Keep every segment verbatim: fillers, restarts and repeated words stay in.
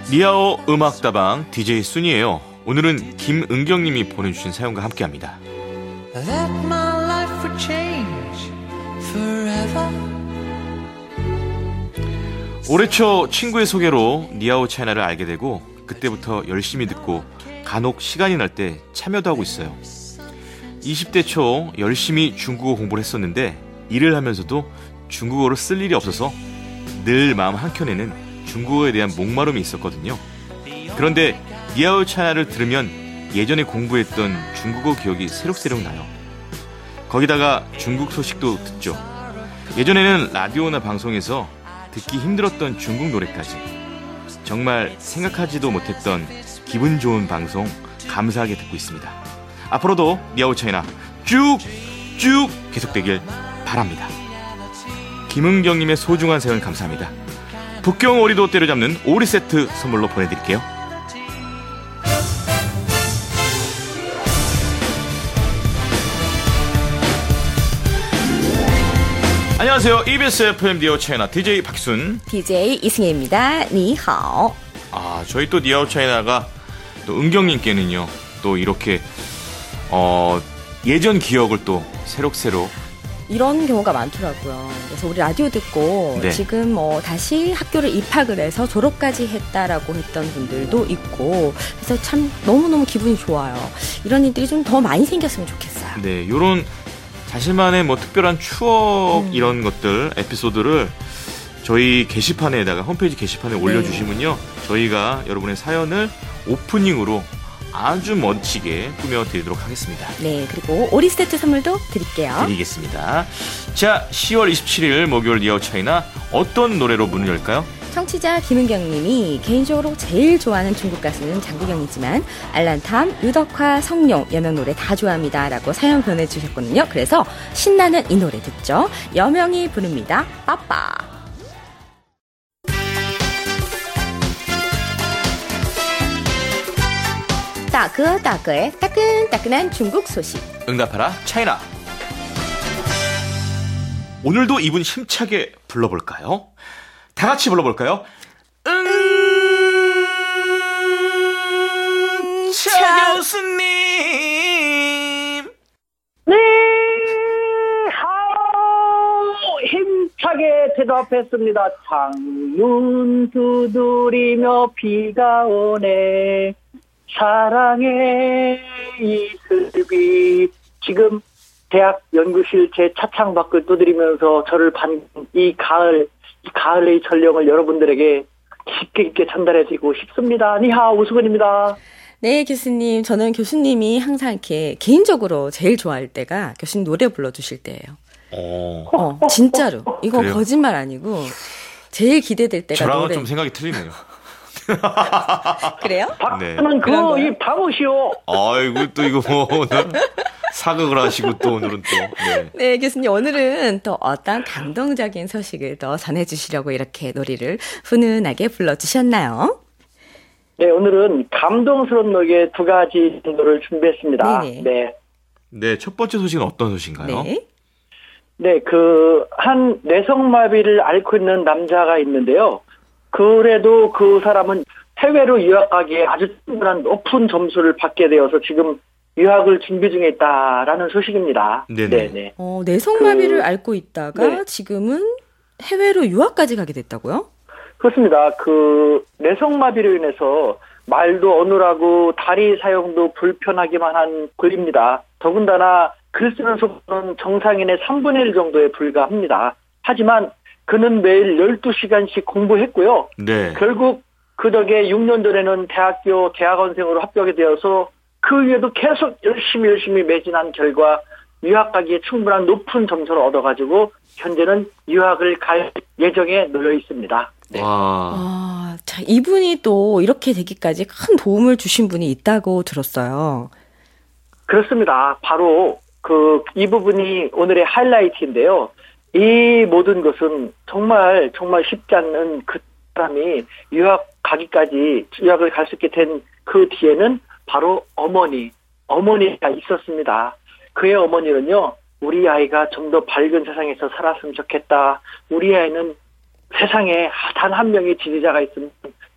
니아오 음악다방 디제이 순이에요. 오늘은 김은경님이 보내주신 사연과 함께합니다. That my life would change forever. 올해 초 친구의 소개로 니아오 차이나를 알게 되고 그때부터 열심히 듣고 간혹 시간이 날 때 참여도 하고 있어요. 이십 대 초 열심히 중국어 공부를 했었는데 일을 하면서도 중국어를 쓸 일이 없어서 늘 마음 한켠에는 중국어에 대한 목마름이 있었거든요. 그런데 니아오 차이나를 들으면 예전에 공부했던 중국어 기억이 새록새록 나요. 거기다가 중국 소식도 듣죠. 예전에는 라디오나 방송에서 듣기 힘들었던 중국 노래까지 정말 생각하지도 못했던 기분 좋은 방송 감사하게 듣고 있습니다. 앞으로도 니아오 차이나 쭉쭉 계속되길 바랍니다. 김은경님의 소중한 사연 감사합니다. 북경 오리도 때려잡는 오리 세트 선물로 보내드릴게요. 안녕하세요. 이비에스 에프엠 니아오 차이나 디제이 박순, 디제이 이승혜입니다. 니하오. 아, 저희 또 니아오 차이나가 또 은경님께는요, 또 이렇게 어, 예전 기억을 또 새록새록 이런 경우가 많더라고요. 그래서 우리 라디오 듣고 네. 지금 뭐 다시 학교를 입학을 해서 졸업까지 했다라고 했던 분들도 있고, 그래서 참 너무너무 기분이 좋아요. 이런 일들이 좀 더 많이 생겼으면 좋겠어요. 네, 요런 자신만의 뭐 특별한 추억 음. 이런 것들, 에피소드를 저희 게시판에다가 홈페이지 게시판에 네. 올려주시면요, 저희가 여러분의 사연을 오프닝으로 아주 멋지게 꾸며드리도록 하겠습니다. 네, 그리고 오리 세트 선물도 드릴게요. 드리겠습니다. 자, 시월 이십칠일 목요일 니아오 차이나 어떤 노래로 문을 열까요? 청취자 김은경님이 개인적으로 제일 좋아하는 중국 가수는 장국영이지만 알란탐, 유덕화, 성룡, 여명 노래 다 좋아합니다 라고 사연 보내주셨거든요. 그래서 신나는 이 노래 듣죠. 여명이 부릅니다. 빠빠. 따그 따그의 따끈따끈한 중국 소식. 응답하라 차이나. 오늘도 이분 힘차게 불러볼까요? 다 같이 불러볼까요? 응, 차 교수님. 네, 하오, 힘차게 대답했습니다. 창문 두드리며 비가 오네. 사랑의 이슬비. 지금 대학 연구실 제 차창 밖을 두드리면서 저를 반 이 가을 이 가을의 전령을 여러분들에게 깊게 깊게 전달해드리고 싶습니다. 니하오, 우수근입니다. 네, 교수님. 저는 교수님이 항상 이렇게 개인적으로 제일 좋아할 때가 교수님 노래 불러주실 때예요. 어, 어 진짜로. 이거 그래요? 거짓말 아니고 제일 기대될 때가 저랑은 노래. 좀 생각이 틀리네요. 그래요? 박수는 그거 이 바보시오. 아이고, 또 이거 뭐 오늘 사극을 하시고 또 오늘은 또. 네. 네, 교수님 오늘은 또 어떤 감동적인 소식을 또 전해주시려고 이렇게 노래를 훈훈하게 불러주셨나요? 네, 오늘은 감동스러운 노래 두 가지 정도를 준비했습니다. 네네. 네. 네, 첫 번째 소식은 어떤 소식인가요? 네. 네, 그, 한 뇌성마비를 앓고 있는 남자가 있는데요. 그래도 그 사람은 해외로 유학 가기에 아주 충분한 높은 점수를 받게 되어서 지금 유학을 준비 중에 있다라는 소식입니다. 네네. 네네. 어, 뇌성마비를 그, 앓고 있다가 네. 지금은 해외로 유학까지 가게 됐다고요? 그렇습니다. 그 뇌성마비로 인해서 말도 어눌하고 다리 사용도 불편하기만 한 글입니다. 더군다나 글 쓰는 속도는 정상인의 삼분의 일 정도에 불과합니다. 하지만 그는 매일 열두 시간씩 공부했고요. 네. 결국 그 덕에 육 년 전에는 대학교 대학원생으로 합격이 되어서 그 위에도 계속 열심히 열심히 매진한 결과 유학 가기에 충분한 높은 점수를 얻어가지고 현재는 유학을 갈 예정에 놓여 있습니다. 네. 와. 아, 자, 이분이 또 이렇게 되기까지 큰 도움을 주신 분이 있다고 들었어요. 그렇습니다. 바로 그 이 부분이 오늘의 하이라이트인데요. 이 모든 것은 정말 정말 쉽지 않은 그 사람이 유학 가기까지 유학을 갈 수 있게 된 그 뒤에는 바로 어머니, 어머니가 있었습니다. 그의 어머니는요, 우리 아이가 좀 더 밝은 세상에서 살았으면 좋겠다. 우리 아이는 세상에 단 한 명의 지지자가 있으면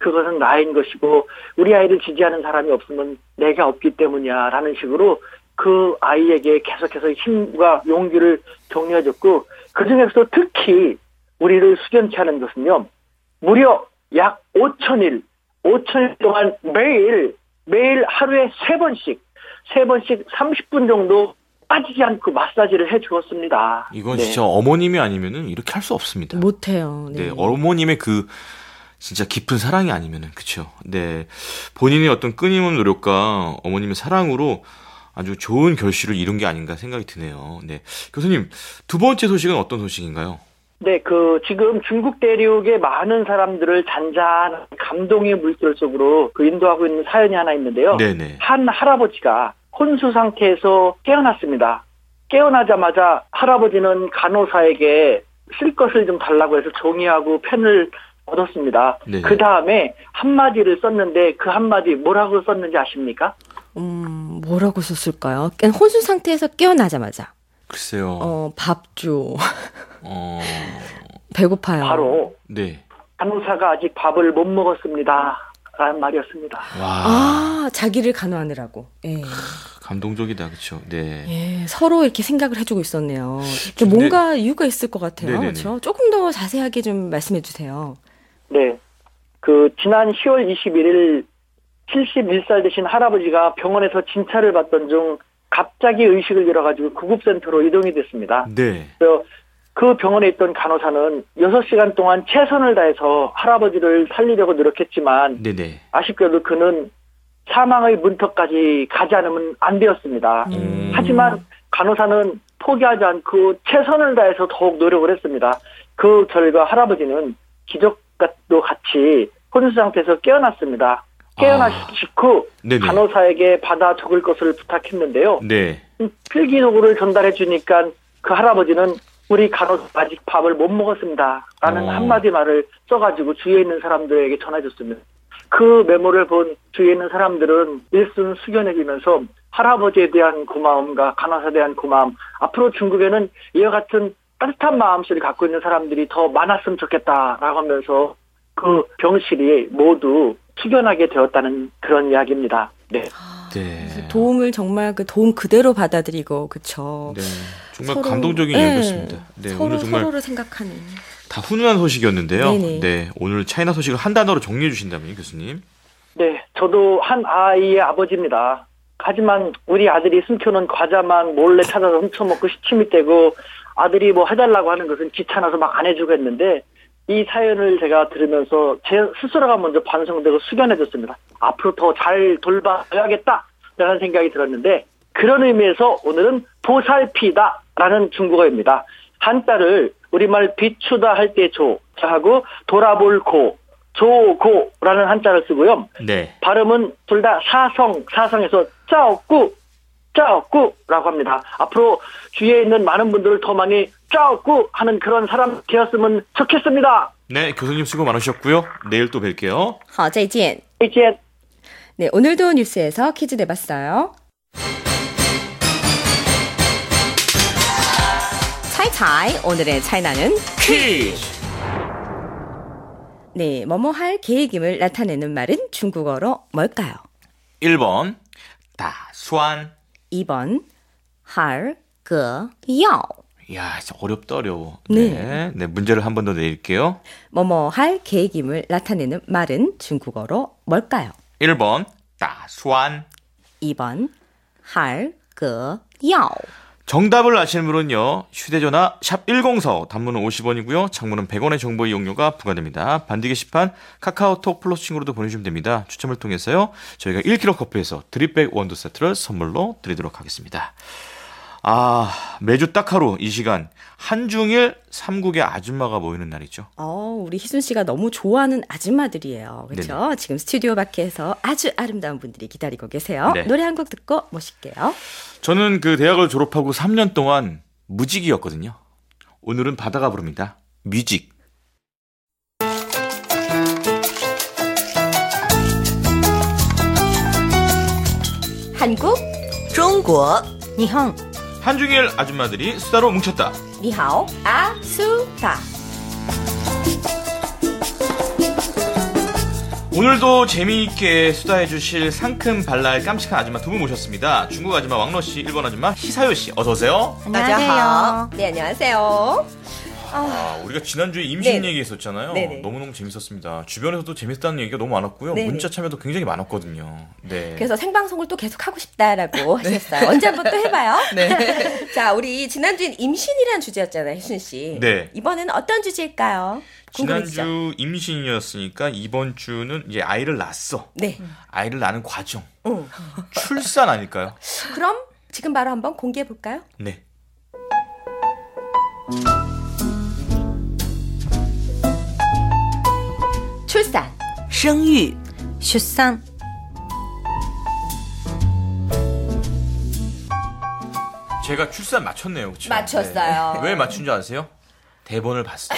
그것은 나인 것이고 우리 아이를 지지하는 사람이 없으면 내가 없기 때문이야 라는 식으로 그 아이에게 계속해서 힘과 용기를 격려해줬고 그중에서도 특히 우리를 수견케 하는 것은요. 무려 약 오천일, 오천일 동안 매일 매일 하루에 세 번씩 세 번씩 삼십 분 정도 빠지지 않고 마사지를 해주었습니다. 이건 네. 진짜 어머님이 아니면은 이렇게 할 수 없습니다. 못해요. 네. 네, 어머님의 그 진짜 깊은 사랑이 아니면은 그렇죠. 네, 본인의 어떤 끊임없는 노력과 어머님의 사랑으로 아주 좋은 결실을 이룬 게 아닌가 생각이 드네요. 네, 교수님 두 번째 소식은 어떤 소식인가요? 네, 그 지금 중국 대륙의 많은 사람들을 잔잔한 감동의 물결 속으로 그 인도하고 있는 사연이 하나 있는데요. 네네. 한 할아버지가 혼수 상태에서 깨어났습니다. 깨어나자마자 할아버지는 간호사에게 쓸 것을 좀 달라고 해서 종이하고 펜을 얻었습니다. 네네. 그 다음에 한마디를 썼는데 그 한마디 뭐라고 썼는지 아십니까? 음, 뭐라고 썼을까요? 그냥 혼수 상태에서 깨어나자마자. 글쎄요. 어, 밥 줘. 어... 배고파요. 바로 네. 간호사가 아직 밥을 못 먹었습니다. 라는 말이었습니다. 와. 아, 자기를 간호하느라고. 예. 감동적이다, 그렇죠. 네. 예, 서로 이렇게 생각을 해주고 있었네요. 이게 근데- 뭔가 이유가 있을 것 같아요. 네네네. 그렇죠? 조금 더 자세하게 좀 말씀해 주세요. 네. 그 지난 시월 이십일일 칠십일 살 되신 할아버지가 병원에서 진찰을 받던 중 갑자기 의식을 잃어가지고 구급센터로 이동이 됐습니다. 네. 그래서 그 병원에 있던 간호사는 여섯 시간 동안 최선을 다해서 할아버지를 살리려고 노력했지만 네네. 아쉽게도 그는 사망의 문턱까지 가지 않으면 안 되었습니다. 음. 하지만 간호사는 포기하지 않고 최선을 다해서 더욱 노력을 했습니다. 그 결과 할아버지는 기적과도 같이 혼수 상태에서 깨어났습니다. 깨어나신 아. 직후 네네. 간호사에게 받아 적을 것을 부탁했는데요. 네. 필기도구를 전달해 주니까 그 할아버지는 우리 간호사 아직 밥을 못 먹었습니다. 라는 어. 한마디 말을 써가지고 주위에 있는 사람들에게 전해줬습니다. 그 메모를 본 주위에 있는 사람들은 일순 숙연해지면서 할아버지에 대한 고마움과 간호사에 대한 고마움, 앞으로 중국에는 이와 같은 따뜻한 마음씨를 갖고 있는 사람들이 더 많았으면 좋겠다라고 하면서 그 병실이 모두 숙연하게 되었다는 그런 이야기입니다. 네. 네. 도움을 정말 그 도움 그대로 받아들이고, 그쵸. 네. 정말 서로- 감동적인 네. 이야기였습니다. 네. 서로 오늘 정말 서로를 생각하는. 다 훈훈한 소식이었는데요. 네네. 네. 오늘 차이나 소식을 한 단어로 정리해 주신다면 교수님. 네, 저도 한 아이의 아버지입니다. 하지만 우리 아들이 숨겨놓은 과자만 몰래 찾아서 훔쳐먹고 시침이 떼고 아들이 뭐 해달라고 하는 것은 귀찮아서 막 안 해주고 했는데 이 사연을 제가 들으면서 제 스스로가 먼저 반성되고 숙연해졌습니다. 앞으로 더 잘 돌봐야겠다라는 생각이 들었는데 그런 의미에서 오늘은 보살피다라는 중국어입니다. 한자를 우리말 비추다 할 때 조, 하고 돌아볼 고, 조고라는 한자를 쓰고요. 네. 발음은 둘 다 사성, 사성에서 짜오꾸, 짜오꾸라고 합니다. 앞으로 주위에 있는 많은 분들을 더 많이 짜오꾸 하는 그런 사람 되었으면 좋겠습니다. 네, 교수님 수고 많으셨고요. 내일 또 뵐게요. 好，再见. 이제 네, 오늘도 뉴스에서 퀴즈 내봤어요. 차이차이, 오늘의 차이나는 퀴즈. 네, 뭐뭐 할 계획임을 나타내는 말은 중국어로 뭘까요? 일 번 다수안. 이 번 할, 그, 야. 이야, 진짜 어렵다 어려워. 네. 네. 네, 문제를 한 번 더 내릴게요. 뭐뭐 할 계획임을 나타내는 말은 중국어로 뭘까요? 일 번 다수안. 이 번 할, 그, 야. 정답을 아시는 분은요. 휴대전화 샵 일공사오, 단문은 오십 원이고요. 장문은 백 원의 정보 이용료가 부과됩니다. 반디 게시판 카카오톡 플러스 친구로도 보내주시면 됩니다. 추첨을 통해서요. 저희가 일 킬로그램 커피에서 드립백 원두 세트를 선물로 드리도록 하겠습니다. 아, 매주 딱 하루 이 시간 한중일 삼국의 아줌마가 모이는 날이죠. 어, 우리 희순 씨가 너무 좋아하는 아줌마들이에요. 그렇죠? 지금 스튜디오 밖에서 아주 아름다운 분들이 기다리고 계세요. 네. 노래 한 곡 듣고 모실게요. 저는 그 대학을 졸업하고 삼 년 동안 무직이었거든요. 오늘은 바다가 부릅니다. 뮤직. 한국, 中国 니헝, 한중일 아줌마들이 수다로 뭉쳤다. 니하오, 아수다. 오늘도 재미있게 수다해 주실 상큼 발랄 깜찍한 아줌마 두 분 모셨습니다. 중국 아줌마 왕러씨, 일본 아줌마 시사요씨, 어서오세요. 안녕하세요. 네, 안녕하세요. 아, 우리가 지난주에 임신 네. 얘기했었잖아요. 네네. 너무너무 재밌었습니다. 주변에서도 재밌다는 얘기가 너무 많았고요. 네네. 문자 참여도 굉장히 많았거든요. 네. 그래서 생방송을 또 계속 하고 싶다라고 하셨어요. 언제 한번 또 해봐요. 네. 자, 우리 지난주엔 임신이라는 주제였잖아요, 혜순 씨. 네. 이번에는 어떤 주제일까요? 궁금해지죠? 지난주 임신이었으니까 이번 주는 이제 아이를 낳았어. 네. 아이를 낳는 과정. 응. 출산 아닐까요? 그럼 지금 바로 한번 공개해 볼까요? 네. 출산. 生育 출산. 제가 출산 맞췄네요. 그렇죠? 맞췄어요. 네. 왜 맞춘 줄 아세요? 대본을 봤어요.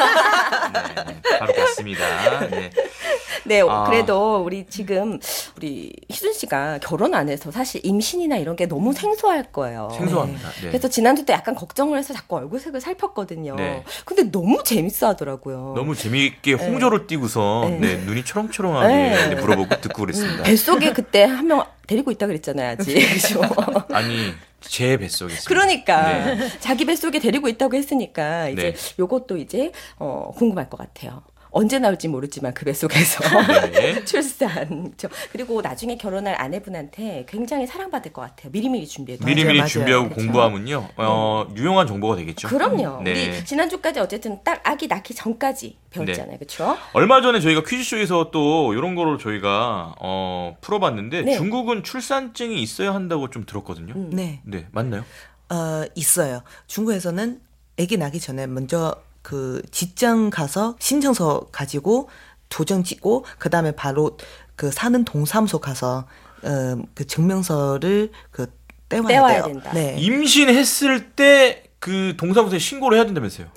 네, 바로 봤습니다. 네. 네, 아. 그래도 우리 지금 우리 희순 씨가 결혼 안 해서 사실 임신이나 이런 게 너무 생소할 거예요. 생소합니다. 네. 그래서 지난주 때 약간 걱정을 해서 자꾸 얼굴색을 살폈거든요. 네. 근데 너무 재밌어 하더라고요. 너무 재미있게 홍조를 띄고서 네. 네, 눈이 초롱초롱하게 네. 네, 물어보고 듣고 그랬습니다. 뱃속에 그때 한 명 데리고 있다 그랬잖아요, 아직. 그죠? 아니, 제 뱃속에 있습니다. 그러니까 네. 자기 뱃속에 데리고 있다고 했으니까 이제 네. 요것도 이제 어 궁금할 것 같아요. 언제 나올지 모르지만 그 뱃속에서 네. 출산. 저- 그리고 나중에 결혼할 아내분한테 굉장히 사랑받을 것 같아요. 미리미리 준비해도. 미리미리 맞아요. 준비하고 그렇죠. 공부하면요, 어, 유용한 정보가 되겠죠. 그럼요. 네. 우리 지난주까지 어쨌든 딱 아기 낳기 전까지 배웠잖아요. 그렇죠? 얼마 전에 저희가 퀴즈쇼에서 또 이런 거를 저희가 어, 풀어봤는데 네. 중국은 출산증이 있어야 한다고 좀 들었거든요. 음. 네. 네, 맞나요? 어, 있어요. 중국에서는 아기 낳기 전에 먼저 그 직장 가서 신청서 가지고 도장 찍고 그다음에 바로 그 사는 동사무소 가서 어, 그 증명서를 그 떼와야, 떼와야 돼요. 된다. 네. 임신했을 때 그 동사무소에 신고를 해야 된다면서요?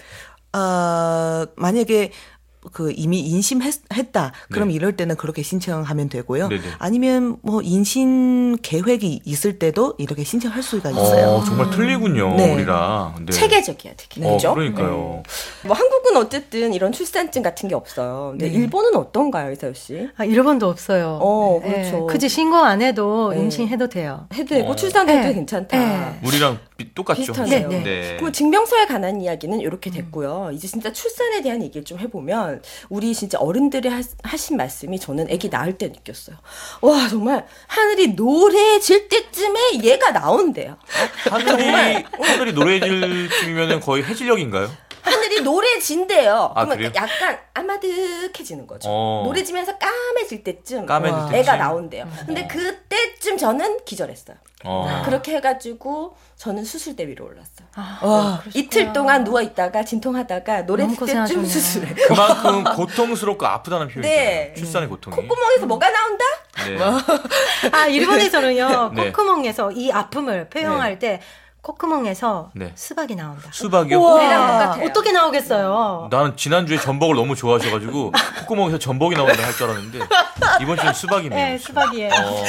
어, 만약에 그 이미 임신했다. 그럼 네. 이럴 때는 그렇게 신청하면 되고요. 네네. 아니면 뭐 임신 계획이 있을 때도 이렇게 신청할 수가 있어요. 어, 정말 틀리군요, 네. 우리랑. 네. 체계적이야, 되게. 어, 그죠? 그러니까요. 뭐 한국은 어쨌든 이런 출산증 같은 게 없어요. 근데 네. 일본은 어떤가요, 이사유 씨? 아, 일본도 없어요. 어, 그렇죠. 굳이 신고 안 해도 네. 임신해도 돼요. 해도 되고 어. 출산도 해도 네. 괜찮다. 네. 우리랑 비- 똑같죠. 비슷하네요. 네, 네. 그럼 증명서에 관한 이야기는 이렇게 됐고요. 이제 진짜 출산에 대한 얘기를 좀 해보면 우리 진짜 어른들이 하, 하신 말씀이 저는 아기 낳을 때 느꼈어요. 와 정말 하늘이 노래질 때쯤에 얘가 나온대요. 하늘이, 하늘이 노래질 쯤이면 거의 해질녘인가요? 하늘이 노래진대요. 아, 그러면 그래요? 약간 아마득해지는 거죠. 어. 노래지면서 까매질 때쯤 까매질 와. 때쯤? 애가 나온대요. 근데 그때쯤 저는 기절했어요. 어. 그렇게 해가지고 저는 수술대 위로 올랐어요. 와, 이틀 동안 누워 있다가 진통하다가 노래 너무 들 때쯤 고생하셨네요. 수술해. 그만큼 고통스럽고 아프다는 표현이죠. 네. 출산의 고통이. 콧구멍에서 뭐가 나온다? 네. 아, 일본에서는요, 네. 콧구멍에서 이 아픔을 표현할 때 콧구멍에서 네. 수박이 나온다. 수박이요? 우리랑 똑같아요. 어떻게 나오겠어요? 나는 지난주에 전복을 너무 좋아하셔가지고 콧구멍에서 전복이 나온다 할 줄 알았는데 이번 주는 수박이네요. 네, 수박이에요. 어.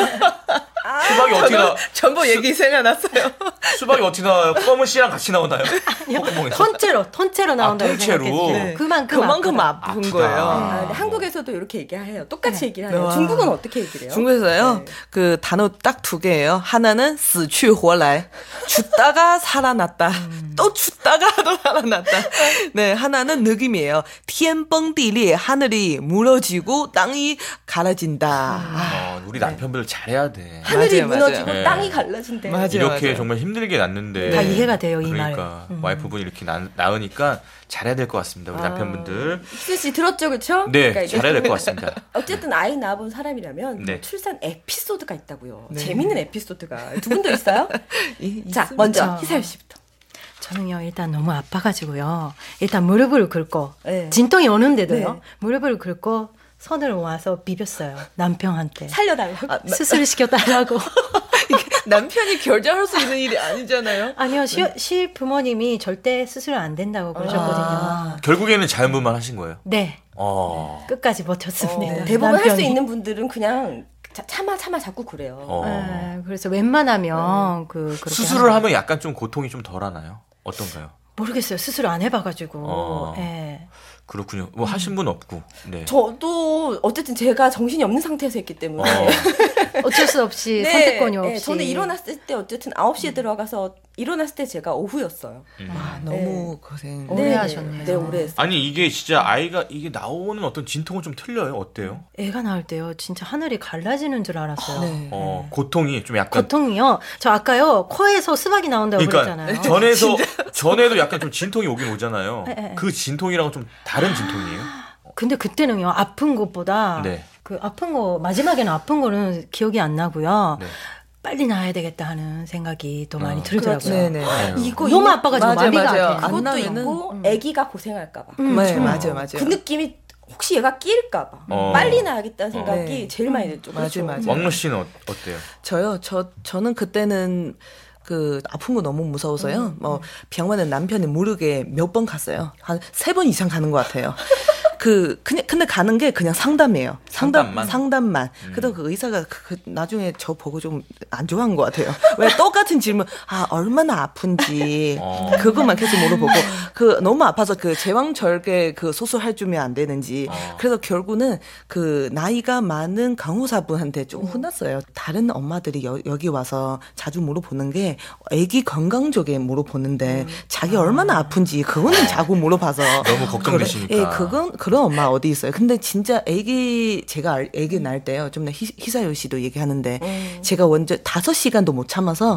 수박이 어떻게 나? 전부 얘기 생각났어요. 수박이 어떻게 나와요? 검은 씨랑 같이 나오나요? 콧구멍에서. 통째로, 통째로 나온다고 아, 통째로? 생각했어요. 네. 그만큼 그만큼 아프다. 아픈 아프다. 거예요. 아, 근데 한국에서도 이렇게 얘기해요. 똑같이 얘기를 하네요. 와. 중국은 어떻게 얘기를 해요? 중국에서요. 네. 그 단어 딱 두 개예요. 하나는 死去活来, 죽다가 살아났다. 또 죽다가 또 살아났다. 네, 하나는 느낌이에요. 天崩地裂, 하늘이 무너지고 땅이 갈라진다. 어, 우리 남편들 잘해야 돼. 하늘이 맞아요, 무너지고 맞아요. 땅이 갈라진대. 맞아요. 이렇게 정말 힘들게 낳는데 다 이해가 돼요, 이 말. 그러니까 와이프분이 이렇게 낳, 낳으니까 잘해야 될 것 같습니다. 우리 남편분들. 희수 씨 들었죠, 그렇죠? 네, 잘해야 될 것 같습니다. 어쨌든 아이 낳아본 사람이라면 네. 뭐 출산 에피소드가 있다고요. 네. 재밌는 에피소드가 두 분도 있어요? 이- 자, 있습니다. 먼저 희사유 씨부터. 저는요, 일단 너무 아파가지고요. 일단 무릎을 꿇고, 네. 진통이 오는데도요, 네. 무릎을 꿇고 손을 모아서 비볐어요. 남편한테. 살려달라고. 아, 나- 수술 시켜달라고. 이게 남편이 결정할 수 있는 일이 아니잖아요. 아니요, 시, 시 부모님이 절대 수술 안 된다고 그러셨거든요. 아. 결국에는 자연분만 하신 거예요. 네, 어. 끝까지 버텼습니다. 어, 대부분 할 수 남편이. 있는 분들은 그냥 자, 참아 참아 자꾸 그래요. 어. 네, 그래서 웬만하면 그 그렇게 수술을 하는- 하면 약간 좀 고통이 좀 덜하나요? 어떤가요? 모르겠어요. 수술 안 해봐가지고. 어. 예. 그렇군요. 뭐 하신 분 없고. 네. 저도 어쨌든 제가 정신이 없는 상태에서 했기 때문에 어. 어쩔 수 없이 네, 선택권이 없이. 네, 저는 일어났을 때 어쨌든 아홉 시에 들어가서 일어났을 때 제가 오후였어요. 음. 아, 너무 고생. 오래 네, 하셨네요. 네, 오래 했어요. 아니 이게 진짜 아이가 이게 나오는 어떤 진통은 좀 틀려요. 어때요? 애가 나올 때요. 진짜 하늘이 갈라지는 줄 알았어요. 네. 어, 고통이 좀 약간 고통이요. 저 아까요. 코에서 수박이 나온다고 그러니까 그랬잖아요. 전에서 전에도 약간 좀 진통이 오긴 오잖아요. 네, 네. 그 진통이랑은 좀 다른 진통이에요. 근데 그때는요. 아픈 것보다 네. 그 아픈 거 마지막에는 아픈 거는 기억이 안 나고요. 네. 빨리 나야 되겠다 하는 생각이 더 많이 어. 들더라고요. 네네. 아유. 이거 너무 이- 아파가지고 맞아요, 마비가 맞아요. 안 돼. 안 그것도 나면은- 있고 음. 아기가 고생할까봐. 음, 네, 좀. 맞아요, 맞아요. 그 느낌이 혹시 얘가 낄까봐 어. 빨리 나야겠다는 생각이 네. 제일 많이 들죠. 맞아요, 그렇죠? 맞아요. 왕로 씨는 어, 어때요? 저요, 저, 저는 그때는 그 아픈 거 너무 무서워서요. 음, 뭐 병원에 남편이 모르게 몇 번 갔어요. 한 세 번 이상 가는 것 같아요. 그 그냥 근데 가는 게 그냥 상담이에요. 상담 상담만? 상담만. 음. 그래도 그 의사가 그, 그 나중에 저 보고 좀 안 좋아한 것 같아요. 왜 똑같은 질문 아 얼마나 아픈지 어. 그것만 계속 물어보고 그 너무 아파서 그 제왕절개 그 수술할 주면 안 되는지. 어. 그래서 결국은 그 나이가 많은 간호사분한테 좀 혼났어요. 다른 엄마들이 여, 여기 와서 자주 물어보는 게 아기 건강 쪽에 물어보는데 자기 얼마나 아픈지 그거는 자꾸 물어봐서 너무 걱정되시니까. 그래, 예, 그건 그런 엄마 어디 있어요. 근데 진짜 아기 제가 알- 아기 낳을 때요. 좀 희사요 씨도 얘기하는데 제가 먼저 다섯 시간도 못 참아서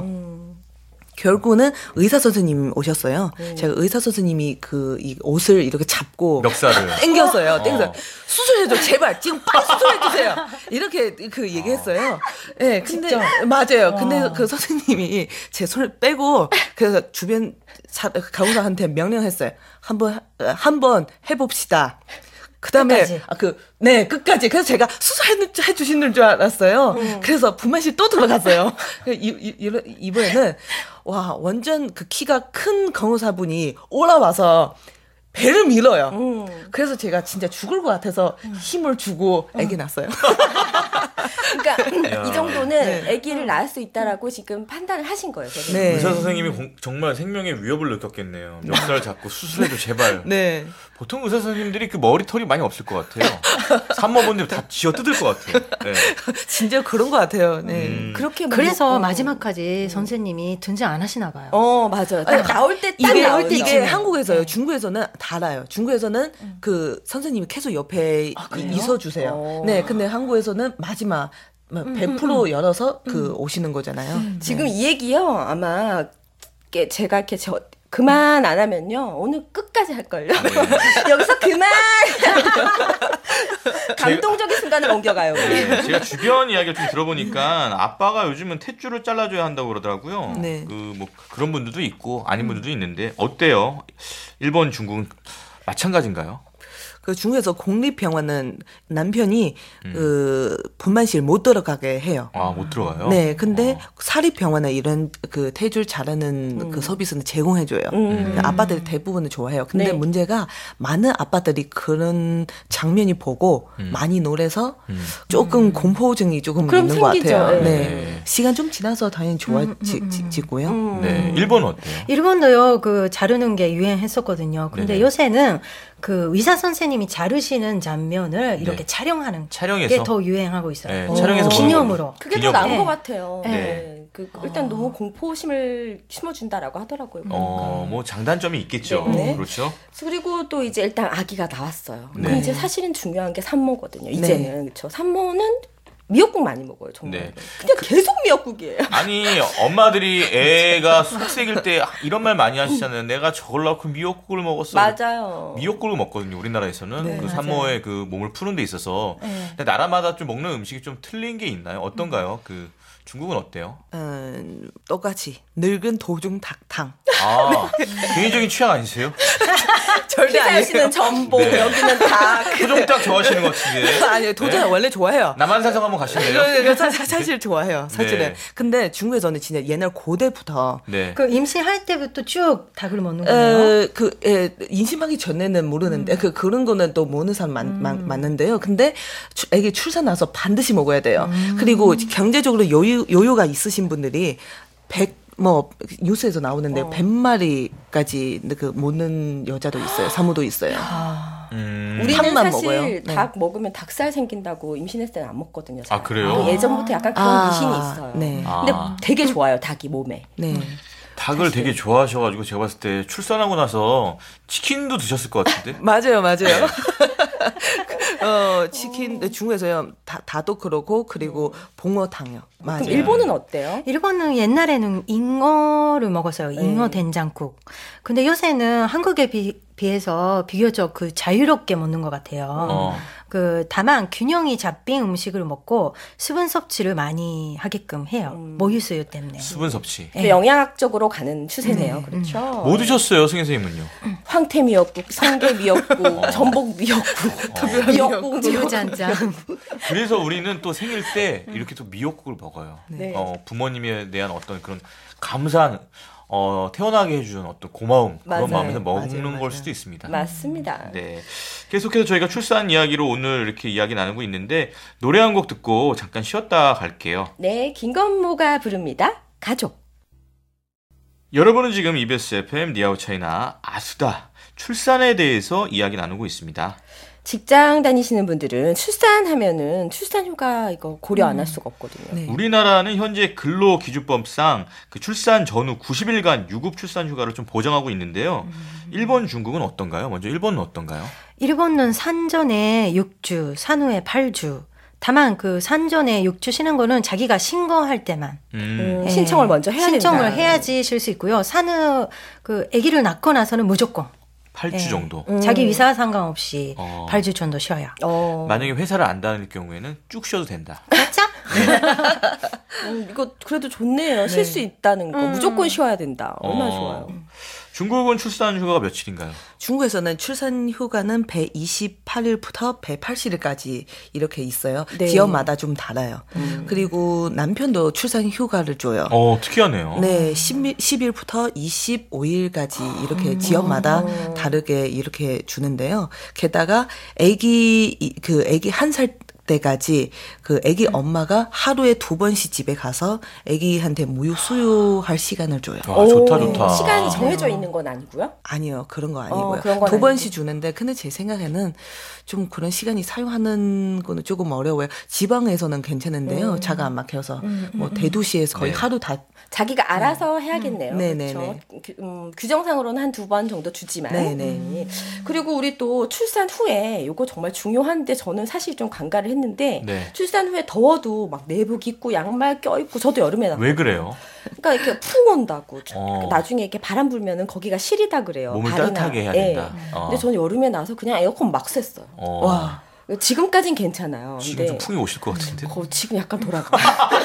결국은 의사 선생님 오셨어요. 제가 의사 선생님이 그 이 옷을 이렇게 잡고 멱살을. 땡겼어요. 땡겨서 어. 수술해줘 제발 지금 빨리 수술해주세요. 이렇게 그 얘기했어요. 예, 네, 근데 맞아요. 근데 그 선생님이 제 손을 빼고 그래서 주변 사, 간호사한테 명령했어요. 한번 한번 해봅시다. 그다음에 끝까지. 아, 그, 네, 끝까지. 그래서 제가 수술해 주시는 줄 알았어요. 음. 그래서 분만실 또 들어갔어요. 이, 이, 이, 이번에는 와 완전 그 키가 큰 간호사분이 올라와서 배를 밀어요. 음. 그래서 제가 진짜 죽을 것 같아서 힘을 주고 아기 낳았어요. 그러니까 야. 이 정도는 아기를 낳을 수 있다라고 지금 판단을 하신 거예요. 선생님. 네. 의사 선생님이 공- 정말 생명의 위협을 느꼈겠네요. 멱살 잡고 수술해줘 제발. 네. 보통 의사 선생님들이 그 머리털이 많이 없을 것 같아요. 산모분들 다 쥐어 뜯을 것 같아요. 네. 진짜 그런 것 같아요. 네. 음. 그렇게 뭐- 그래서 어. 마지막까지 선생님이 등장 안 하시나 봐요. 어 맞아요. 딱 나올 때 딱 이게, 나올 때 이게 한국에서요. 중국에서는 달아요. 중국에서는 그 선생님이 계속 옆에 있어 주세요. 어. 네, 근데 한국에서는 마지막 백 퍼센트 열어서 그 오시는 거잖아요. 지금 이 얘기요. 아마 이렇게 제가 이렇게 저 그만 안 하면요 오늘 끝까지 할 걸요. 여기서 그만. 감동적인 순간을 옮겨가요. 우리. 네, 제가 주변 이야기를 좀 들어보니까 아빠가 요즘은 탯줄을 잘라줘야 한다고 그러더라고요. 네. 그 뭐 그런 분들도 있고 아닌 분들도 있는데 어때요? 일본, 중국은 마찬가지인가요? 그 중국에서 공립병원은 남편이 그 분만실 못 들어가게 해요. 아, 못 들어가요? 네, 근데 어. 사립병원에 이런 그 퇴줄 잘하는 그 서비스는 제공해줘요. 음. 아빠들이 대부분은 좋아해요. 근데 네. 문제가 많은 아빠들이 그런 장면이 보고 음. 많이 놀래서 음. 조금 공포증이 조금 그럼 있는 것 생기죠. 같아요. 네. 네. 시간 좀 지나서 당연히 좋아지고요. 음. 네. 일본은 어때요? 일본도요, 그 자르는 게 유행했었거든요. 근데 네네. 요새는 그 의사 선생님이 자르시는 장면을 이렇게 네. 촬영하는 촬영해서? 게 더 유행하고 있어요. 네, 어. 촬영해서 보는 기념으로. 걸로. 그게 더 기념으로. 나은 네. 것 같아요. 네. 네. 그 일단 너무 공포심을 심어준다라고 하더라고요. 어, 뭐 장단점이 있겠죠. 네. 그렇죠? 그리고 또 이제 일단 아기가 나왔어요. 네. 근데 이제 사실은 중요한 게 산모거든요. 이제는 그렇죠. 산모는 미역국 많이 먹어요. 정말. 네. 그냥 계속 미역국이에요. 아니 엄마들이 애가 속색일 때 이런 말 많이 하시잖아요. 내가 저걸 낳고 미역국을 먹었어. 맞아요. 미역국을 먹거든요. 우리나라에서는 네, 그 맞아요. 산모의 그 몸을 푸는 데 있어서. 네. 근데 나라마다 좀 먹는 음식이 좀 틀린 게 있나요? 어떤가요? 그 중국은 어때요? 음, 똑같이 늙은 도중 닭탕. 아 개인적인 취향 아니세요? 절대 피사연 씨는 전복, 네. 여기는 다. 표정 딱 좋아하시는 것 같은데. 아니요, 도전 네? 원래 좋아해요. 남한산성 한번 가실래요? 이거 사- 사실 좋아해요. 사실은. 네. 근데 중국에서는 진짜 옛날 고대부터 네. 그 임신할 때부터 쭉 닭을 먹는 거예요. 어, 그, 예, 인심하기 전에는 모르는데, 음. 그, 그런 거는 또 모르는 사람 많, 많, 많는데요. 근데, 추, 애기 출산 나서 반드시 먹어야 돼요. 음. 그리고 경제적으로 여유, 여유가 있으신 분들이, 백, 뭐, 뉴스에서 나오는데, 어. 백 마리까지 그, 먹는 여자도 있어요. 사무도 있어요. 아, 음. 음. 우리는 팥만 사실 먹어요. 네. 닭 먹으면 닭살 생긴다고 임신했을 때는 안 먹거든요. 잘. 아, 그래요? 예전부터 약간 그런 아, 미신이 있어요. 네. 근데 아. 되게 좋아요, 닭이 몸에. 네. 닭을 되게 좋아하셔가지고 제가 봤을 때 출산하고 나서 치킨도 드셨을 것 같은데. 맞아요, 맞아요. 어, 치킨, 중국에서요, 다, 다도 그러고, 그리고 봉어탕요. 맞아요. 그럼 일본은 어때요? 일본은 옛날에는 잉어를 먹었어요. 잉어 네. 된장국. 근데 요새는 한국에 비, 비해서 비교적 그 자유롭게 먹는 것 같아요. 어. 그 다만 균형이 잡힌 음식을 먹고 수분 섭취를 많이 하게끔 해요. 음. 모유수유 때문에. 수분 섭취. 그 영양학적으로 가는 추세네요. 그렇죠. 뭐 드셨어요, 승희 선생님은요? 황태 미역국, 성게 미역국, 전복 미역국, 미역국, 두부잔장. 그래서 우리는 또 생일 때 이렇게 또 미역국을 먹어요. 네. 어, 부모님에 대한 어떤 그런 감사한 어, 태어나게 해준 어떤 고마움 맞아요. 그런 마음에서 먹는 맞아요, 걸 맞아요. 수도 있습니다. 맞습니다. 네. 계속해서 저희가 출산 이야기로 오늘 이렇게 이야기 나누고 있는데 노래 한 곡 듣고 잠깐 쉬었다 갈게요. 네, 김건모가 부릅니다. 가족. 여러분은 지금 이비에스 에프엠 니아우 차이나 아수다 출산에 대해서 이야기 나누고 있습니다. 직장 다니시는 분들은 출산하면은 출산휴가 이거 고려 안 할 수가 없거든요. 네. 우리나라는 현재 근로기준법상 그 출산 전후 구십 일간 유급 출산 휴가를 좀 보장하고 있는데요. 일본, 중국은 어떤가요? 먼저 일본은 어떤가요? 일본은 산전에 육 주, 산후에 팔 주. 다만 그 산전에 육 주 쉬는 거는 자기가 신고할 때만 음. 음, 신청을 먼저 해야 신청을 된다. 해야지 쉴 수 있고요. 산후 그 아기를 낳고 나서는 무조건 팔 주 네. 정도. 음. 자기 위사와 상관없이 어. 팔 주 정도 쉬어요. 어. 만약에 회사를 안 다닐 경우에는 쭉 쉬어도 된다. 그렇죠? 음, 이거 그래도 좋네요. 쉴 수 있다는 거. 음. 무조건 쉬어야 된다. 얼마나 어. 좋아요. 중국은 출산 휴가가 며칠인가요? 중국에서는 출산 휴가는 백이십팔 일부터 백팔십 일까지 이렇게 있어요. 네. 지역마다 좀 달라요. 그리고 남편도 출산 휴가를 줘요. 어, 특이하네요. 네, 십 일부터 이십오 일까지 이렇게 지역마다 다르게 이렇게 주는데요. 게다가 아기 이- 그 아기 한 살 때까지 그 아기 엄마가 하루에 두 번씩 집에 가서 아기한테 무유 수유할 시간을 줘요. 와, 좋다, 오, 좋다. 시간이 정해져 있는 건 아니고요. 아니요, 그런 거 아니고요. 어, 그런 건 두 번씩 아니고. 주는데, 근데 제 생각에는 좀 그런 시간이 사용하는 거는 조금 어려워요. 지방에서는 괜찮은데요. 음. 차가 안 막혀서. 뭐 대도시에서 거의 네. 하루 다. 자기가 알아서 해야겠네요. 음. 네네네. 그렇죠? 규- 음, 규정상으로는 한 두 번 정도 주지만. 네네. 음. 그리고 우리 또 출산 후에 이거 정말 중요한데 저는 사실 좀 간과를 했는데 네. 출산 후에 더워도 막 내복 입고 양말 껴입고 저도 여름에 나. 왜 그래요? 그러니까 이렇게 푹 온다고. 어. 나중에 이렇게 바람 불면은 거기가 시리다 그래요. 몸을 발이나. 따뜻하게 해야 예. 된다. 어. 근데 저는 여름에 나서 그냥 에어컨 막 쐈어요. 어. 와. 지금까진 괜찮아요. 지금 좀 근데 풍이 오실 것 같은데. 거, 지금 약간 돌아가.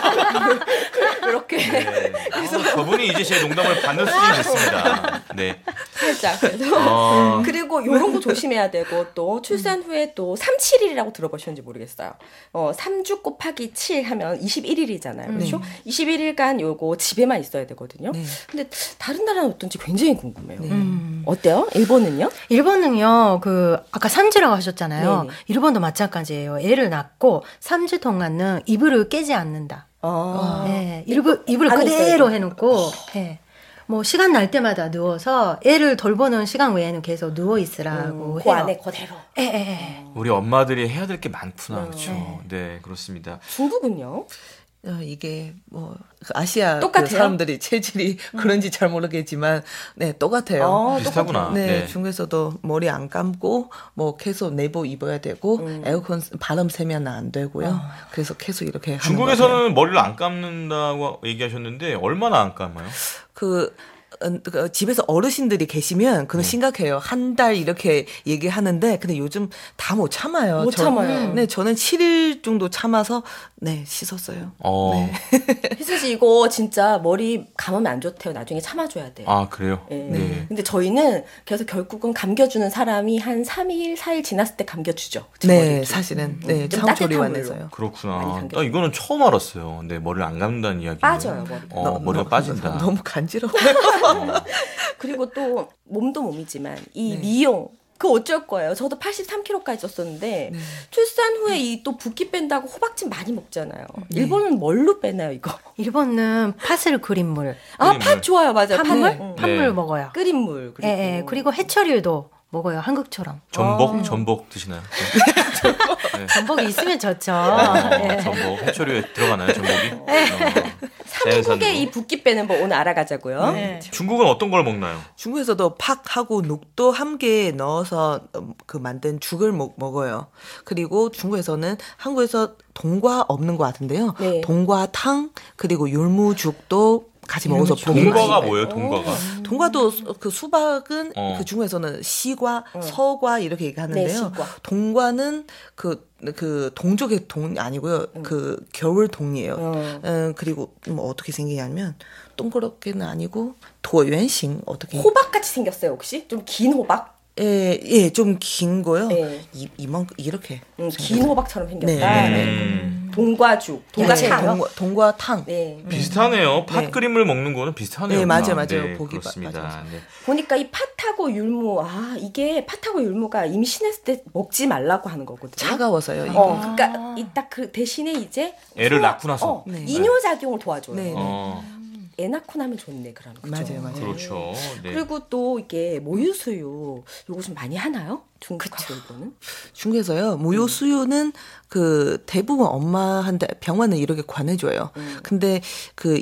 이렇게 네. 아, 저분이 이제 제 농담을 받는 수준이 됐습니다. 네. 살짝. 그래서 어. 그리고 이런 거 조심해야 되고 또 출산 후에 또 삼칠일이라고 들어보셨는지 모르겠어요. 어, 삼 주 곱하기 칠 하면 이십일 일이잖아요. 그렇죠? 네. 이십일 일간 요거 집에만 있어야 되거든요. 네. 근데 다른 나라는 어떤지 굉장히 궁금해요. 네. 음. 어때요? 일본은요? 일본은요, 그, 아까 삼 주라고 하셨잖아요. 네네. 일본도 마찬가지예요. 애를 낳고 삼 주 동안은 이불을 깨지 않는다. 아. 네, 이불, 이불을 안에 그대로 있어야 돼. 해놓고, 네. 뭐, 시간 날 때마다 누워서 애를 돌보는 시간 외에는 계속 누워있으라고 음, 해요. 그 안에 그대로. 예, 예, 예. 우리 엄마들이 해야 될 게 많구나. 네. 그렇죠. 네, 그렇습니다. 중국은요? 어, 이게 뭐 그 아시아 그 똑같아요? 사람들이 체질이 그런지 잘 모르겠지만 네 똑같아요. 어, 비슷하구나. 똑같아요. 네, 네. 중국에서도 머리 안 감고 뭐 계속 내복 입어야 되고 음. 에어컨 바람 쐬면 안 되고요. 그래서 계속 이렇게 하는 거예요. 중국에서는 머리를 안 감는다고 얘기하셨는데 얼마나 안 감아요? 그, 어, 그 집에서 어르신들이 계시면 그건 심각해요. 한 달 이렇게 얘기하는데 근데 요즘 다 못 참아요. 못 저- 참아요. 네, 저는 칠 일 정도 참아서 네 씻었어요. 어. 네. 혜수 씨 이거 진짜 머리 감으면 안 좋대요. 나중에 참아줘야 돼. 아, 그래요? 예. 네. 근데 저희는 그래서 결국은 감겨주는 사람이 한 삼 일, 사 일 지났을 때 감겨주죠. 제 네, 머리를. 사실은 네 좀 창조리원에서요. 많이 그렇구나. 감겨. 나 이거는 처음 알았어요. 네, 머리를 안 감는다는 이야기. 빠져요, 머리. 어, 너- 머리가 너- 빠진다. 너무 간지러워요. 어. 그리고 또 몸도 몸이지만 이 네. 미용 그 어쩔 거예요. 저도 팔십삼 킬로그램까지 쪘었는데 네. 출산 후에 이 또 붓기 뺀다고 호박즙 많이 먹잖아요. 네. 일본은 뭘로 빼나요 이거? 일본은 팥을 끓인 물, 아, 끓인 물. 팥 좋아요, 맞아요. 팥물, 팥, 응. 팥물 네. 먹어요. 끓인 물 그리고, 예, 예. 그리고 해초류도 먹어요. 한국처럼. 전복, 어. 전복 드시나요? 네. 전복이 있으면 좋죠. 어, 네. 전복 해초류에 들어가나요, 전복이? 어, 삼국의 자연산으로. 이 붓깃배는 뭐 오늘 알아가자고요. 네. 중국은 어떤 걸 먹나요? 중국에서도 팥하고 눅도 함께 넣어서 그 만든 죽을 먹, 먹어요. 그리고 중국에서는 한국에서 동과 없는 것 같은데요. 네. 동과탕 그리고 율무죽도 같이 먹어서 보기 동과가 맛있어요. 뭐예요, 동과가? 동과도 수- 그 수박은 어. 그 중국에서는 시과, 서과 이렇게 얘기하는데요. 네, 시과. 동과는 그, 그 동족의 동 아니고요. 그 겨울 동이에요. 어. 음, 그리고 뭐 어떻게 생기냐면 동그랗게는 아니고 도圆形 어떻게 호박같이 생겼어요, 혹시? 좀 긴 호박? 예, 예, 좀 긴 거요. 네. 이, 이만 이렇게. 음, 긴 호박처럼 생겼다. 네, 네, 음, 동과죽, 야채 동과탕. 동과, 동과탕. 네. 비슷하네요. 팥 네. 그림을 먹는 거는 비슷하네요. 네, 맞아요, 아, 맞아요. 네, 보기 그렇습니다. 맞아요. 네. 보니까 이 팥하고 율무, 아, 이게 팥하고 율무가 임신했을 때 먹지 말라고 하는 거거든요. 차가워서요. 이게. 어, 그러니까 이딱 그 대신에 이제 애를 소화- 낳고 나서. 어, 네. 이뇨작용을 도와줘요. 네, 네. 어, 애 낳고 나면 좋네, 그런 거. 맞아요, 맞아요. 그렇죠. 네. 그리고 또 이게 모유수유 요거 좀 많이 하나요? 중국하고 일본은? 중국에서요. 무효 수유는 그 대부분 엄마한테 병원은 이렇게 관해줘요. 근데 그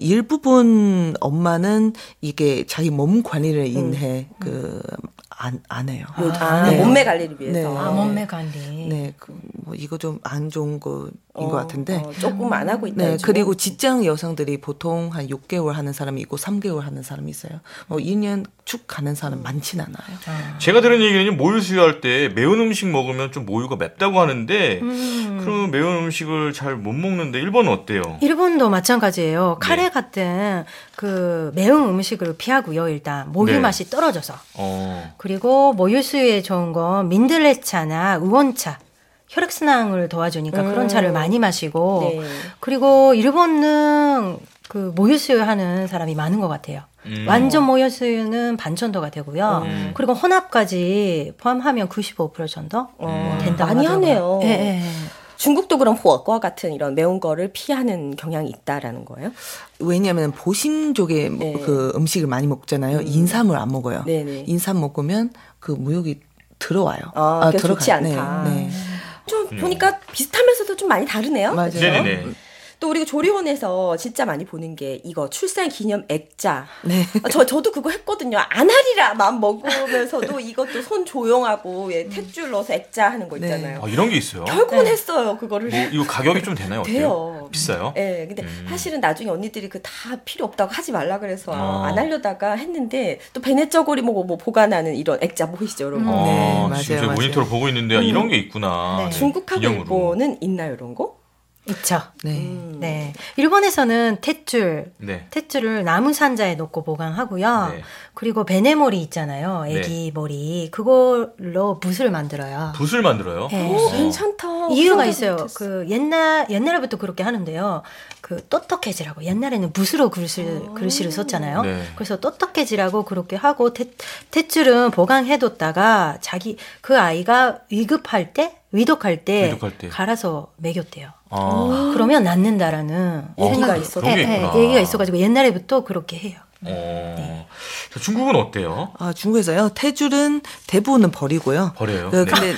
일부분 엄마는 이게 자기 몸 관리를 인해 그 안 안 해요. 요- 아, 네. 몸매 관리를 위해서. 네. 아, 몸매 관리. 네, 그 뭐 이거 좀 안 좋은 거인 어, 것 같은데. 어, 조금 안 하고 있다. 네, 요즘은. 그리고 직장 여성들이 보통 한 육 개월 하는 사람이 있고 삼 개월 하는 사람이 있어요. 뭐 이 년 쭉 가는 사람 많진 않아요. 제가 들은 얘기는 모유 수유할 때 매운 음식 먹으면 좀 모유가 맵다고 하는데 음. 그럼 매운 음식을 잘 못 먹는데 일본은 어때요? 일본도 마찬가지예요. 카레 네. 같은 그 매운 음식을 피하고요. 일단 모유 네. 맛이 떨어져서. 어, 그리고 모유수유에 좋은 건 민들레차나 우원차, 혈액순환을 도와주니까 음. 그런 차를 많이 마시고 네. 그리고 일본은 그 모유수유 하는 사람이 많은 것 같아요. 음. 완전 모유수유는 반전도가 되고요. 음. 그리고 혼합까지 포함하면 구십오 퍼센트 정도 어, 된다고 많이 하더라고요. 하네요. 예, 예. 중국도 그럼 후어과 같은 이런 매운 거를 피하는 경향이 있다라는 거예요? 왜냐하면 보신족의 네. 그 음식을 많이 먹잖아요. 인삼을 안 먹어요. 네네. 인삼 먹으면 그 무역이 들어와요. 아, 그게 좋지 들어가요. 않다. 네, 네. 좀 보니까 비슷하면서도 좀 많이 다르네요. 맞아요. 그죠? 네네네. 또 우리가 조리원에서 진짜 많이 보는 게 이거 출산 기념 액자. 네. 아, 저 저도 그거 했거든요. 안 하리라 마음 먹으면서도 이것도 손 조용하고 예, 탯줄 넣어서 액자 하는 거 네. 있잖아요. 아, 이런 게 있어요. 결국은 했어요 그거를. 뭐 이거 가격이 좀 되나요? 어때요? 돼요. 비싸요? 예, 근데 음. 사실은 나중에 언니들이 그 다 필요 없다고 하지 말라 그래서 어. 안 하려다가 했는데 또 베네쩌고리 뭐, 뭐 보관하는 이런 액자 보이시죠, 여러분? 음. 아, 네, 맞아요, 지금 제가 맞아요. 모니터를 보고 있는데 아, 이런 게 있구나. 네. 네, 중국하고 기념으로. 일본은 있나요, 이런 거? 있죠. 네. 음. 네. 일본에서는 탯줄, 네. 탯줄을 나무 산자에 넣고 보관하고요. 네. 그리고 베네머리 있잖아요. 네. 애기 머리. 그걸로 붓을 만들어요. 붓을 만들어요? 네. 오, 어. 괜찮다. 이유가 생각 있어요. 못했어. 그 옛날 옛날부터 그렇게 하는데요. 그 또떡해지라고 옛날에는 붓으로 글씨를 글씨를 썼잖아요. 네. 그래서 또떡해지라고 그렇게 하고 탯, 탯줄은 보관해뒀다가 자기 그 아이가 위급할 때 위독할 때, 위독할 때. 갈아서 먹였대요. 아. 그러면 낫는다는 어, 얘기가 그- 있어. 그런 게 예, 예, 있구나. 얘기가 있어가지고 옛날에부터 그렇게 해요. 어. 자, 중국은 어때요? 아, 중국에서요. 태줄은 대부분은 버리고요. 버려요? 그, 네. 근데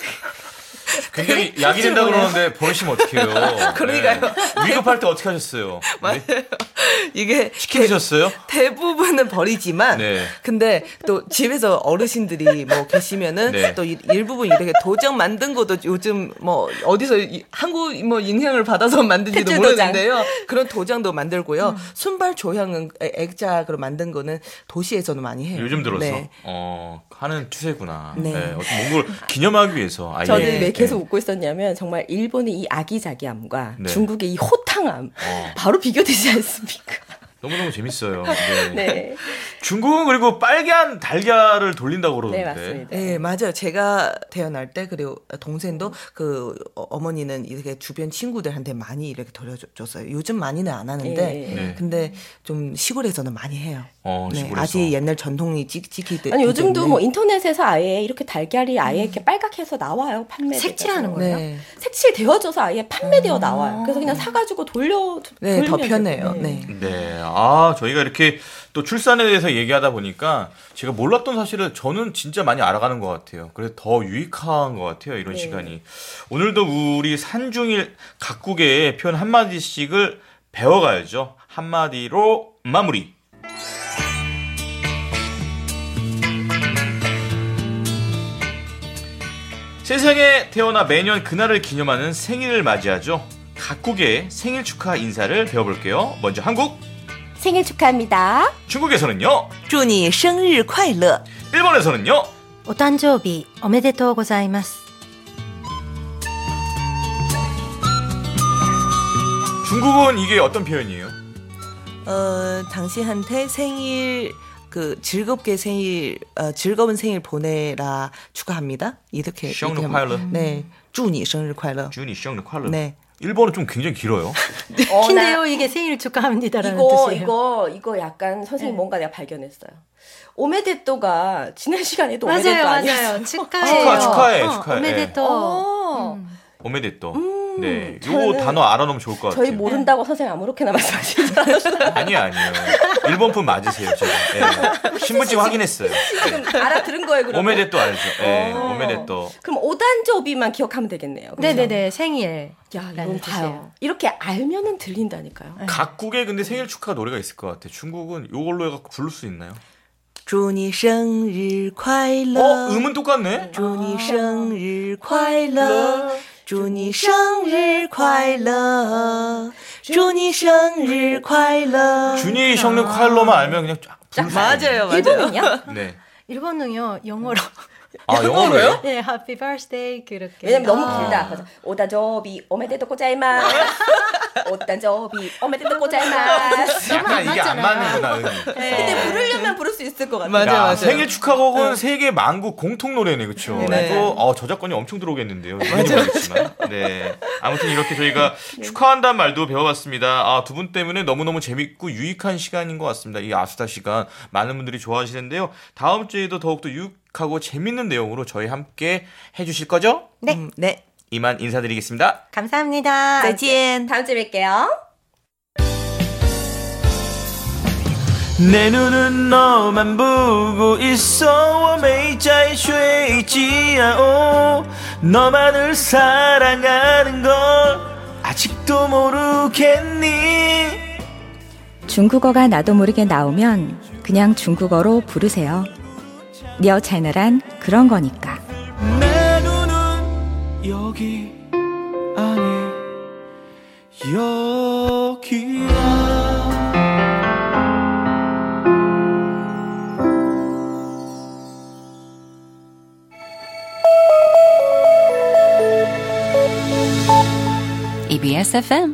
굉장히 약이 된다 그러는데 버리시면 어떡해요? 그러니까요. 네. 위급할 때 어떻게 하셨어요? 네? 이게 치킨 드셨어요? 대부분은 버리지만 네. 근데 또 집에서 어르신들이 뭐 계시면은 네. 또 일- 일부분 이렇게 도장 만든 것도 요즘 뭐 어디서 이- 한국 뭐 영향을 받아서 만든지도 탯줄 모르는데요. 그런 도장도 만들고요. 순발 조향은 애- 액자로 만든 거는 도시에서는 많이 해요. 요즘 들어서 네. 어, 하는 추세구나. 네. 네. 어떤 뭔가를 기념하기 위해서 아예 저는 왜 네. 계속 웃고 있었냐면 정말 일본의 이 아기자기함과 네. 중국의 이 호탕함 어. 바로 비교되지 않습니까? 너무너무 재밌어요. 네. 네, 중국은 그리고 빨간 달걀을 돌린다고 네 그러는데. 맞습니다. 네, 맞아요. 제가 태어날 때 그리고 동생도 그 어- 어머니는 이렇게 주변 친구들한테 많이 이렇게 돌려줬어요. 요즘 많이는 안 하는데, 네. 네. 근데 좀 시골에서는 많이 해요. 어, 네, 시골에서. 아직 옛날 전통이 찍 찍히기 아니 요즘도 뭐 인터넷에서 아예 이렇게 달걀이 아예 이렇게 빨갛게해서 나와요 판매. 색칠하는 거예요? 네, 색칠 되어져서 아예 판매되어 나와요. 그래서 그냥 사가지고 돌려 네, 더 돌면서. 편해요. 네. 네. 아, 저희가 이렇게 또 출산에 대해서 얘기하다 보니까 제가 몰랐던 사실을 저는 진짜 많이 알아가는 것 같아요. 그래서 더 유익한 것 같아요. 이런 네. 시간이. 오늘도 우리 산중일 각국의 표현 한마디씩을 배워가야죠. 한마디로 마무리. 세상에 태어나 매년 그날을 기념하는 생일을 맞이하죠. 각국의 생일 축하 인사를 배워볼게요. 먼저 한국. 생일 축하합니다. 중국에서는요. 祝你生日快乐. 일본에서는요. お誕生日おめでとうございます 중국은 이게 어떤 표현이에요? 어, 당신한테 생일 그 즐겁게 생일 어, 즐거운 생일 보내라 축하합니다. 이렇게 생일 얘기하면- 快乐. 네, 祝你生日快乐. 준이 생일快乐. 네. 일본은 좀 굉장히 길어요. 어, 긴데요 이게 생일 축하합니다라는 이거 뜻이에요. 이거 이거 약간 선생님 네. 뭔가 내가 발견했어요. 오메데또가 지난 시간에도 맞아요, 오메데또 아니었어요? 맞아요. 축하해요. 축하, 축하해, 어, 축하해. 오메데또. 어. 음. 오메데또. 음, 네, 요거 저는- 단어 알아놓으면 좋을 것 같아요. 저희 모른다고 선생님 아무렇게나 말씀하시는 줄 알았어요. 아니요, 아니요. 일본 분 맞으세요, 제가. 네. 신분증 확인했어요. 지금 알아들은 거예요, 그러면? 오메데또 알죠? 네, 어. 오메데또. 그럼 오단조비만 기억하면 되겠네요. 그죠? 네네네 생일. 야, 라는 이건 봐요. 뜻이에요. 이렇게 알면은 들린다니까요. 각국에 근데 생일 축하 노래가 있을 것 같아요. 중국은 요걸로 해갖고 부를 수 있나요? 祝你生日快乐. 어, 음은 똑같네? 祝你生日快乐. 祝你生日快乐. 祝你生日快乐. 준이 형님 콰일러만 알면 그냥 쫙 부를 수 있어요. 맞아요, 일본은요? 네. 일본은요 영어로. 아, 영어로요? 네, happy birthday 그렇게. 왜냐면 너무 아. 길다. 맞아. 오단조비 오메데또 고자이마. 오단조비 오메데또 고자이마. 약간 이게 안 맞잖아요. 맞는구나, 음이. 근데 부르려면 부를 수 있을 것 같아요. 맞아요, 야, 맞아요. 생일 축하곡은 세계 만국 공통 노래네, 그렇죠? 네. 이거 어, 저작권이 엄청 들어오겠는데요. 맞아요. 모르겠지만. 네. 아무튼 이렇게 저희가 축하한다는 말도 배워봤습니다. 아, 두 분 때문에 너무너무 재밌고 유익한 시간인 것 같습니다. 이 아수다 시간 많은 분들이 좋아하시는데요. 다음 주에도 더욱더 유익하고 재밌는 내용으로 저희 함께 해주실 거죠? 네. 음, 네. 이만 인사드리겠습니다. 감사합니다. 再见. 다음 주에 뵐게요. 내 눈은 너만 보고 있어 我没在睡觉 너만을 사랑하는 걸 아직도 모르겠니 중국어가 나도 모르게 나오면 그냥 중국어로 부르세요. 니어 채널한 그런 거니까. 내 눈은 여기 안에 여기야 이비에스 에프엠.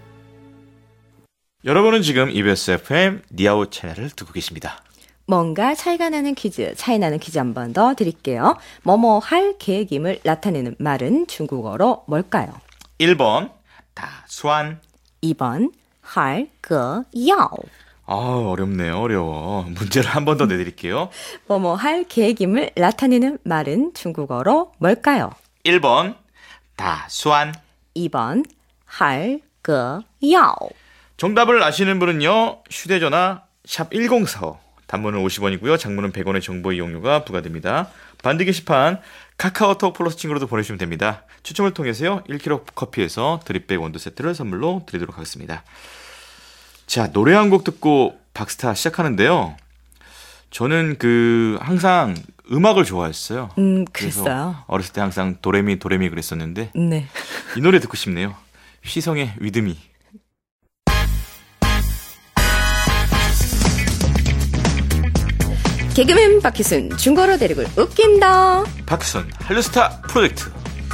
여러분은 지금 이비에스 에프엠 니아오 채널을 듣고 계십니다. 뭔가 차이가 나는 퀴즈, 차이 나는 퀴즈 한 번 더 드릴게요. 뭐뭐 할 계획임을 나타내는 말은 중국어로 뭘까요? 일 번 다수한. 이 번 할, 거, 야. 아 어렵네요. 어려워. 문제를 한 번 더 내드릴게요. 뭐뭐 할 계획임을 나타내는 말은 중국어로 뭘까요? 일 번 다수한. 이 번 할, 거, 야. 정답을 아시는 분은요. 휴대전화 샵 일공사오. 단문은 오십 원이고요. 장문은 백 원의 정보 이용료가 부과됩니다. 반드 게시판 카카오톡 플러스 친구로도 보내주시면 됩니다. 추첨을 통해서요. 일 킬로그램 커피에서 드립백 원두 세트를 선물로 드리도록 하겠습니다. 자, 노래 한 곡 듣고 박스타 시작하는데요. 저는 그 항상 음악을 좋아했어요. 음, 그래서 그랬어요. 어렸을 때 항상 도레미 도레미 그랬었는데 네. 이 노래 듣고 싶네요. 휘성의 위드미. 개그맨 박희순, 중고로 대륙을 웃긴다. 박순 한류스타 프로젝트.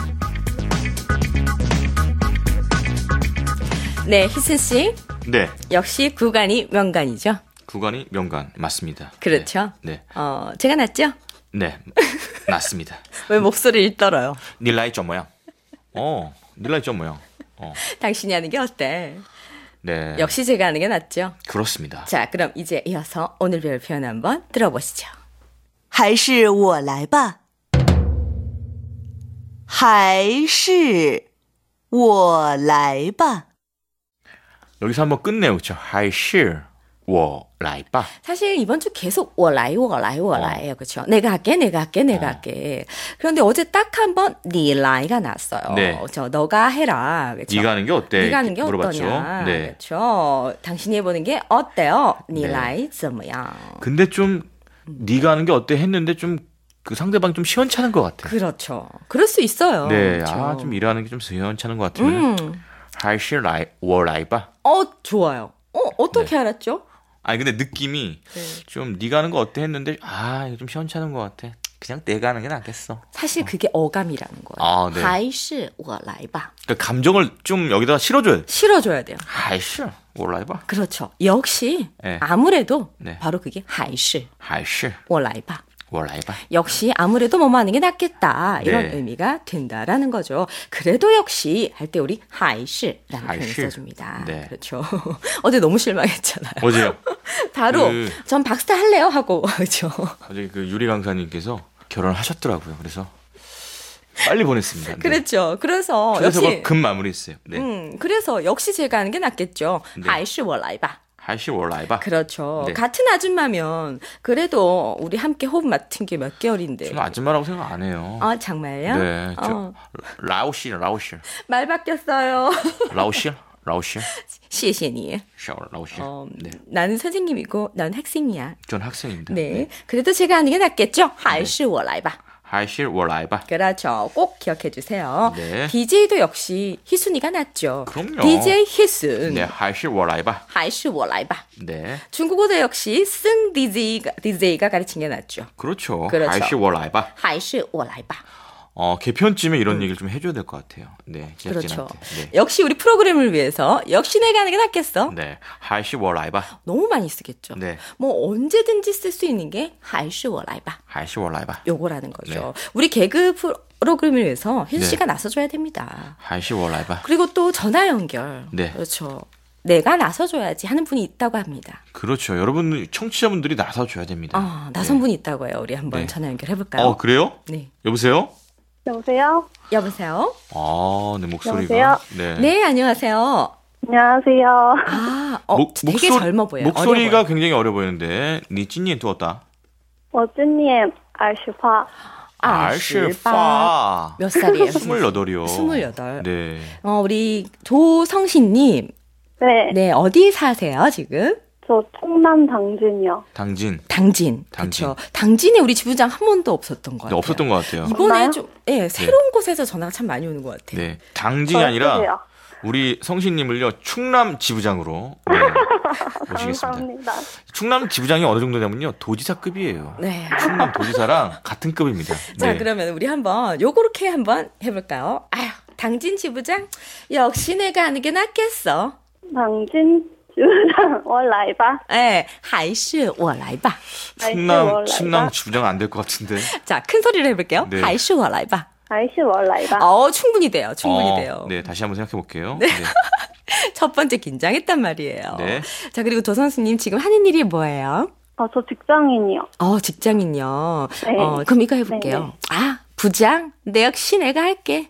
네, 희순 씨. 네, 역시 구간이 명간이죠. 구간이 명간 맞습니다. 그렇죠. 네, 네, 어, 제가 낫죠? 네, 맞습니다. 왜 목소리를 떨어요? 닐라이 점 모양. 어, 닐라이 점 모양. 어, 당신이 하는 게 어때? 네, 역시 제가 하는 게 낫죠. 그렇습니다. 자, 그럼 이제 이어서 오늘 배울 표현 한번 들어보시죠. 还是我来吧还是我来吧 여기서 한번 끝내요, 그렇죠? 하이시 我来吧. 사실 이번 주 계속 我来我来我来요 그렇죠? 내가 할게 내가 할게 내가 어. 할게. 그런데 어제 딱 한 번 니 라이가 났어요. 네. 저 너가 해라. 그렇죠? 네가 하는 게 어때? 네가 하는 게 물어봤죠. 어떠냐. 네. 그렇죠. 당신이 해보는 게 어때요? 니 네. 라이 怎么样? 근데 좀 네가 하는 게 어때 했는데 좀 그 상대방이 좀 시원찮은 것 같아. 그렇죠. 그럴 수 있어요. 네, 그렇죠. 아, 좀 일하는 게 좀 시원찮은 것 같으면 음. 还是来我来吧. 어, 좋아요. 어, 어떻게 네. 알았죠? 아니 근데 느낌이 네. 좀 네가 하는 거 어때 했는데 아 이거 좀 시원찮은 것 같아. 그냥 내가 하는 게 낫겠어. 사실 그게 어감이라는 거예요. 아, 네. 还是我来吧. 그러니까 감정을 좀 여기다가 실어줘야 돼. 실어줘야 돼요. 还是我来吧. 그렇죠. 역시 네. 아무래도 네. 바로 그게 还是还是我来吧. 我来吧. 역시 아무래도 뭐뭐 하는 게 낫겠다. 이런 네. 의미가 된다라는 거죠. 그래도 역시 할 때 우리 还是라는 표현을 还是. 써줍니다. 네. 그렇죠. 어제 너무 실망했잖아요. 어제요. 바로 그- 전 박사 할래요 하고 그렇죠. 어제 그 유리 강사님께서 결혼하셨더라고요. 그래서 빨리 보냈습니다. 네. 그랬죠. 그래서 그래서 역시 그걸 금 마무리했어요. 네. 음, 그래서 역시 제가 하는 게 낫겠죠. 네. 还是我来吧. 还是我来吧. 그렇죠. 네. 같은 아줌마면 그래도 우리 함께 호흡 맡은 게 몇 개월인데. 저는 아줌마라고 생각 안 해요. 아 정말요? 네. 저 어, 라오시 라오시 말 바뀌었어요. 라오시 라오시 谢谢你. 샤워 라오시. 어, 네. 나는 선생님이고 난 학생이야. 전 학생입니다. 네. 그래도 제가 하는 게 낫겠죠? 还是我来吧. 还是我来吧. 그렇죠. 꼭 기억해 주세요. 네. 디제이도 역시 희순이가 낫죠. 그럼요. 디제이 희순. 네, 还是我来吧. 还是我来吧. 네. 중국어도 역시 승 디제이가, 디제이가 가르친 게 낫죠. 그렇죠. 그렇죠. 还是我来吧. 还是我来吧. 어, 개편쯤에 이런 얘기를 좀 해줘야 될 것 같아요. 네, 그렇죠. 제작진한테. 네. 역시 우리 프로그램을 위해서 역시 내가 하는 게 낫겠어. 네, 还是我来吧. 너무 많이 쓰겠죠. 네, 뭐 언제든지 쓸 수 있는 게 还是我来吧. 还是我来吧. 요거라는 거죠. 네. 우리 개그 프로그램을 위해서 혜수 네. 씨가 나서줘야 됩니다. 还是我来吧. 그리고 또 전화 연결. 네. 그렇죠. 내가 나서줘야지 하는 분이 있다고 합니다. 그렇죠. 여러분, 청취자분들이 나서줘야 됩니다. 아, 나선 분이 있다고 해요. 우리 한번 네. 전화 연결해볼까요? 어, 그래요? 네. 여보세요? 여보세요? 여보세요? 아, 네, 목소리가. 여보세요? 네. 네, 안녕하세요. 안녕하세요. 아, 어, 목- 되게 목소- 젊어 보여요. 목소리가 어려 보여요. 굉장히 어려 보이는데, 니 찐이 두었다. 我今年二十八. 아, 파. 몇 살이에요? 스물여덟이요. 스물여덟. 네. 어, 우리 조성신님, 네, 네, 어디 사세요, 지금? 저 충남 당진이요. 당진. 당진. 당진. 그렇죠. 당진에 우리 지부장 한 번도 없었던 것 네, 같아요. 없었던 것 같아요. 이번에 없나요? 좀, 예, 새로운 곳에서 전화가 참 많이 오는 것 같아요. 네. 당진이 아니라, 저요. 우리 성신님을요, 충남 지부장으로 네, 모시겠습니다. 감사합니다. 충남 지부장이 어느 정도냐면요, 도지사급이에요. 네. 충남 도지사랑 같은 급입니다. 자, 네. 그러면 우리 한번 요렇게 한번 해볼까요? 아휴, 당진 지부장, 역시 내가 하는 게 낫겠어. 당진 주장, 我来吧. 예, 还是我来吧. 충남, 충남 지부장 안 될 것 같은데. 자, 큰 소리로 해볼게요. 네. 还是我来吧. 还是我来吧. 어, 충분히 돼요. 충분히 어, 돼요. 네, 다시 한번 생각해 볼게요. 네. 첫 번째 긴장했단 말이에요. 네. 자, 그리고 조선수님 지금 하는 일이 뭐예요? 어, 저 직장인이요. 어, 직장인요. 네. 어, 그럼 이거 해볼게요. 네네. 아, 부장? 내 역시 내가 할게.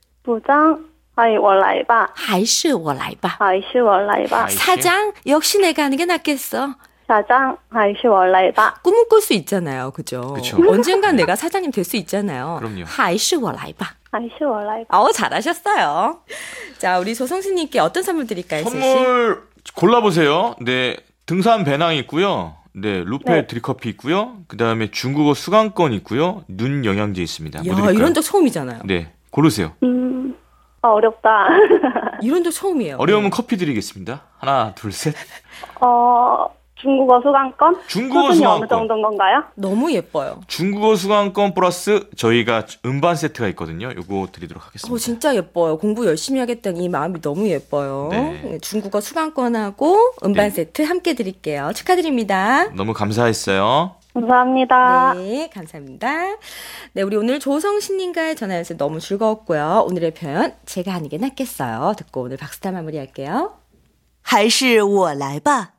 부장, 哎，我来吧. 还是我来吧. 还是我来吧. 아이, 사장? 역시 내가 하는 게 낫겠어. 사장, 还是我来吧. 꿈은 꿀 수 있잖아요. 그죠? 그쵸. 언젠간 내가 사장님 될 수 있잖아요. 그럼요. 还是我来吧. 还是我来吧. 어, 잘하셨어요. 자, 우리 조성수님께 어떤 선물 드릴까요, 혜수 씨? 선물 골라보세요. 네, 등산 배낭 있고요. 네, 루페 네. 드립커피 있고요. 그 다음에 중국어 수강권 있고요. 눈 영양제 있습니다. 뭐 야, 드릴까요? 이런 적 처음이잖아요. 네, 고르세요. 음, 아, 어렵다. 이런 적 처음이에요. 어려우면 커피 드리겠습니다. 하나, 둘, 셋. 어, 중국어 수강권? 중국어 수준이 어느 수강권. 정도인 건가요? 너무 예뻐요. 중국어 수강권 플러스 저희가 음반 세트가 있거든요. 요거 드리도록 하겠습니다. 어, 진짜 예뻐요. 공부 열심히 하겠다는 이 마음이 너무 예뻐요. 네. 중국어 수강권하고 음반 네. 세트 함께 드릴게요. 축하드립니다. 너무 감사했어요. 감사합니다. 네, 감사합니다. 네, 우리 오늘 조성신님과의 전화 연습 너무 즐거웠고요. 오늘의 표현 제가 하는 게 낫겠어요. 듣고 오늘 박스타 마무리할게요. 还是我来吧，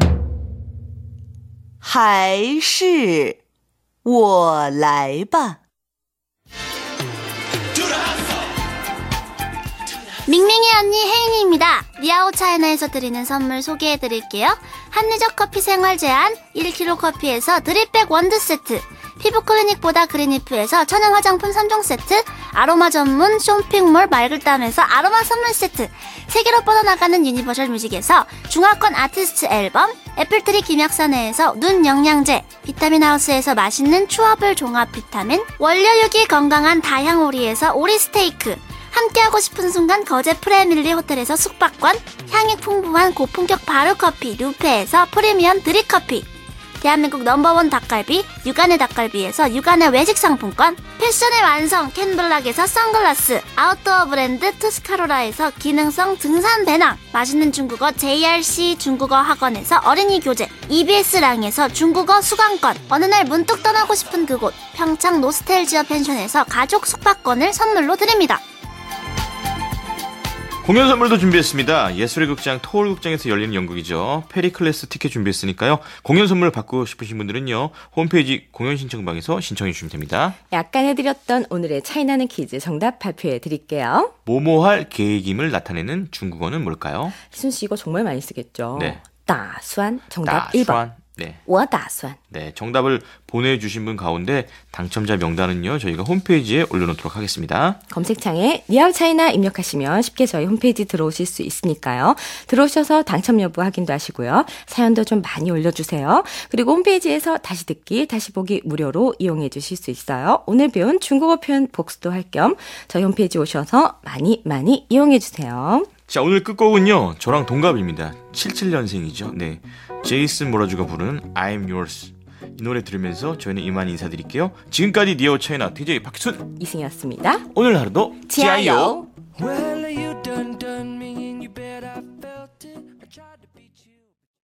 还是我来吧。 밍밍이 언니 혜인이입니다. 리아오 차이나에서 드리는 선물 소개해드릴게요. 합리적 커피 생활 제한 일 킬로그램 커피에서 드립백 원두 세트, 피부 클리닉보다 그린이프에서 천연 화장품 삼 종 세트, 아로마 전문 쇼핑몰 말글담에서 아로마 선물 세트, 세계로 뻗어나가는 유니버셜 뮤직에서 중화권 아티스트 앨범, 애플트리 김약사내에서 눈 영양제, 비타민 하우스에서 맛있는 추어블 종합 비타민, 원료육이 건강한 다향오리에서 오리 스테이크, 함께하고 싶은 순간 거제 프레밀리 호텔에서 숙박권, 향이 풍부한 고품격 바르커피 루페에서 프리미엄 드립커피, 대한민국 넘버원 닭갈비 육안의 닭갈비에서 육안의 외식 상품권, 패션의 완성 캔블락에서 선글라스, 아웃도어 브랜드 투스카로라에서 기능성 등산 배낭, 맛있는 중국어 제이알씨 중국어 학원에서 어린이 교재, 이비에스랑에서 중국어 수강권, 어느 날 문득 떠나고 싶은 그곳 평창 노스텔지어 펜션에서 가족 숙박권을 선물로 드립니다. 공연 선물도 준비했습니다. 예술의 극장 토올극장에서 열리는 연극이죠. 페리클래스 티켓 준비했으니까요. 공연 선물 받고 싶으신 분들은요. 홈페이지 공연 신청방에서 신청해 주시면 됩니다. 약간 해드렸던 오늘의 차이나는 퀴즈 정답 발표해 드릴게요. 뭐뭐할 계획임을 나타내는 중국어는 뭘까요? 희순 씨 이거 정말 많이 쓰겠죠. 네. 따수안 정답 따수안. 일 번. 네. 我打算. 네, 정답을 보내주신 분 가운데 당첨자 명단은요, 저희가 홈페이지에 올려놓도록 하겠습니다. 검색창에 리아오 차이나 입력하시면 쉽게 저희 홈페이지 들어오실 수 있으니까요. 들어오셔서 당첨 여부 확인도 하시고요. 사연도 좀 많이 올려주세요. 그리고 홈페이지에서 다시 듣기, 다시 보기 무료로 이용해 주실 수 있어요. 오늘 배운 중국어 표현 복습도 할 겸 저희 홈페이지 오셔서 많이 많이 이용해 주세요. 자, 오늘 끝곡은요, 저랑 동갑입니다. 칠십칠 년생이죠. 네. 제이슨 모라주가 부르는 I'm Yours. 이 노래 들으면서 저희는 이만 인사드릴게요. 지금까지 리아오 차이나 디제이 박희순 이승이었습니다. 오늘 하루도 지아요. 지아요.